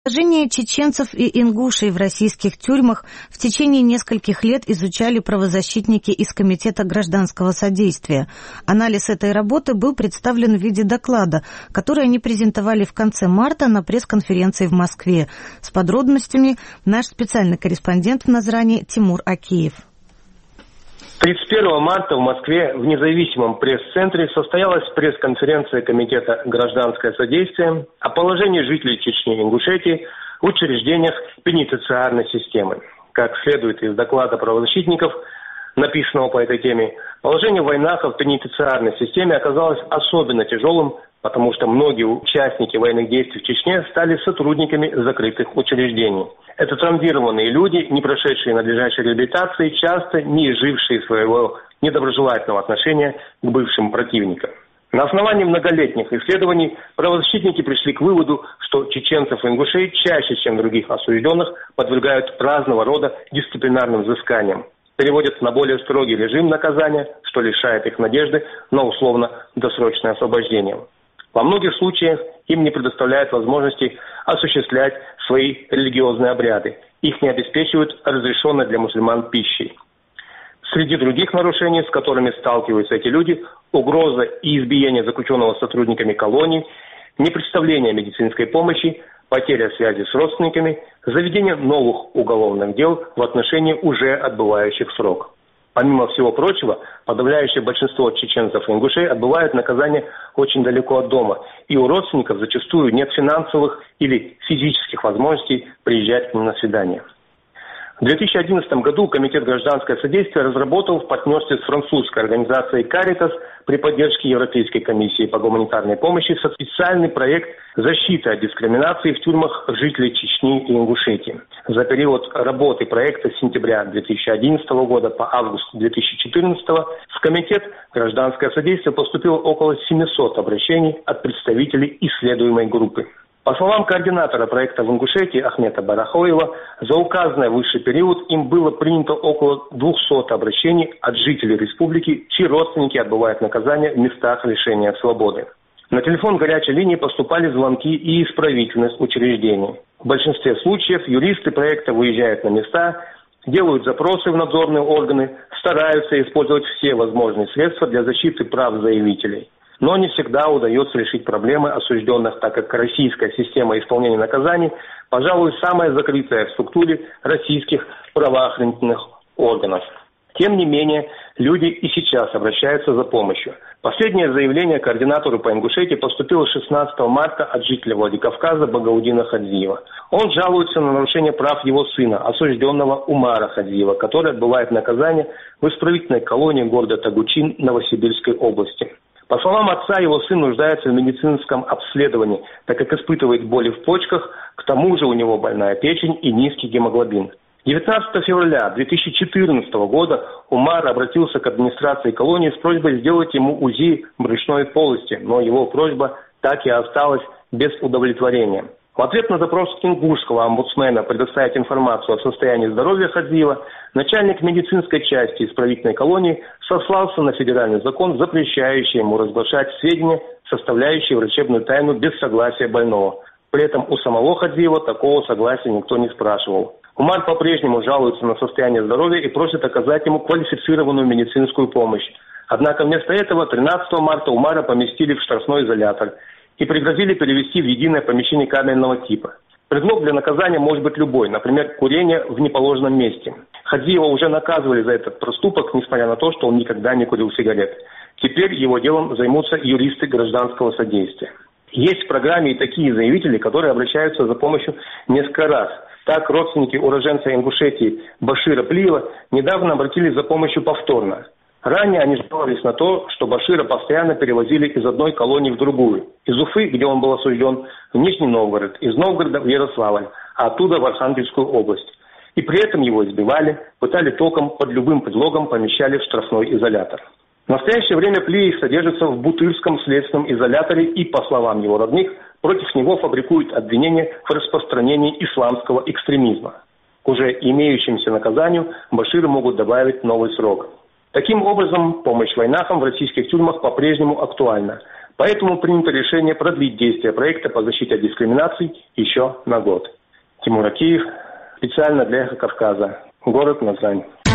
Положение чеченцев и ингушей в российских тюрьмах в течение нескольких лет изучали правозащитники из Комитета гражданского содействия. Анализ этой работы был представлен в виде доклада, который они презентовали в конце марта на пресс-конференции в Москве. С подробностями наш специальный корреспондент в Назрани Тимур Акиев. 31 марта в Москве в независимом пресс-центре состоялась пресс-конференция Комитета «Гражданское содействие» о положении жителей Чечни и Ингушетии в учреждениях пенитенциарной системы. Как следует из доклада правозащитников, написанного по этой теме, положение военнахов в пенитенциарной системе оказалось особенно тяжелым, потому что многие участники военных действий в Чечне стали сотрудниками закрытых учреждений. Это травмированные люди, не прошедшие надлежащей реабилитации, часто не изжившие своего недоброжелательного отношения к бывшим противникам. На основании многолетних исследований правозащитники пришли к выводу, что чеченцев и ингушей чаще, чем других осужденных, подвергают разного рода дисциплинарным взысканиям, переводят на более строгий режим наказания, что лишает их надежды на условно-досрочное освобождение. Во многих случаях им не предоставляют возможности осуществлять свои религиозные обряды. Их не обеспечивают разрешенной для мусульман пищей. Среди других нарушений, с которыми сталкиваются эти люди, угроза и избиение заключенного сотрудниками колоний, непредоставление медицинской помощи, потеря связи с родственниками, заведение новых уголовных дел в отношении уже отбывающих срок. Помимо всего прочего, подавляющее большинство чеченцев и ингушей отбывают наказание очень далеко от дома, и у родственников зачастую нет финансовых или физических возможностей приезжать к ним на свидание. В 2011 году Комитет гражданское содействие разработал в партнерстве с французской организацией «Каритас» при поддержке Европейской комиссии по гуманитарной помощи специальный проект защиты от дискриминации в тюрьмах жителей Чечни и Ингушетии. За период работы проекта с сентября 2011 года по август 2014 в Комитет гражданское содействие поступило около 700 обращений от представителей исследуемой группы. По словам координатора проекта в Ингушетии Ахмета Барахоева, за указанный высший период им было принято около 200 обращений от жителей республики, чьи родственники отбывают наказание в местах лишения свободы. На телефон горячей линии поступали звонки и из правительственных учреждений. В большинстве случаев юристы проекта выезжают на места, делают запросы в надзорные органы, стараются использовать все возможные средства для защиты прав заявителей. Но не всегда удается решить проблемы осужденных, так как российская система исполнения наказаний, пожалуй, самая закрытая в структуре российских правоохранительных органов. Тем не менее, люди и сейчас обращаются за помощью. Последнее заявление координатору по Ингушетии поступило 16 марта от жителя Владикавказа Багаудина Хадзиева. Он жалуется на нарушение прав его сына, осужденного Умара Хадзиева, который отбывает наказание в исправительной колонии города Тагучин Новосибирской области. По словам отца, его сын нуждается в медицинском обследовании, так как испытывает боли в почках, к тому же у него больная печень и низкий гемоглобин. 19 февраля 2014 года Умар обратился к администрации колонии с просьбой сделать ему УЗИ брюшной полости, но его просьба так и осталась без удовлетворения. В ответ на запрос ингушского омбудсмена предоставить информацию о состоянии здоровья Хадзиева, начальник медицинской части исправительной колонии сослался на федеральный закон, запрещающий ему разглашать сведения, составляющие врачебную тайну без согласия больного. При этом у самого Хадзиева такого согласия никто не спрашивал. Умар по-прежнему жалуется на состояние здоровья и просит оказать ему квалифицированную медицинскую помощь. Однако вместо этого 13 марта Умара поместили в штрафной изолятор и пригрозили перевести в единое помещение камерного типа. Предлог для наказания может быть любой, например, курение в неположенном месте. Хадзиева уже наказывали за этот проступок, несмотря на то, что он никогда не курил сигарет. Теперь его делом займутся юристы гражданского содействия. Есть в программе и такие заявители, которые обращаются за помощью несколько раз. Так, родственники уроженца Ингушетии Башира Плиева недавно обратились за помощью повторно. Ранее они жаловались на то, что Башира постоянно перевозили из одной колонии в другую. Из Уфы, где он был осужден, в Нижний Новгород, из Новгорода в Ярославль, а оттуда в Архангельскую область. И при этом его избивали, пытали током, под любым предлогом помещали в штрафной изолятор. В настоящее время Плиев содержится в Бутырском следственном изоляторе и, по словам его родных, против него фабрикуют обвинения в распространении исламского экстремизма. К уже имеющимся наказанию Баширу могут добавить новый срок. Таким образом, помощь войнахам в российских тюрьмах по-прежнему актуальна. Поэтому принято решение продлить действие проекта по защите от дискриминации еще на год. Тимур Акиев. Специально для «Эхо Кавказа». Город Назрань.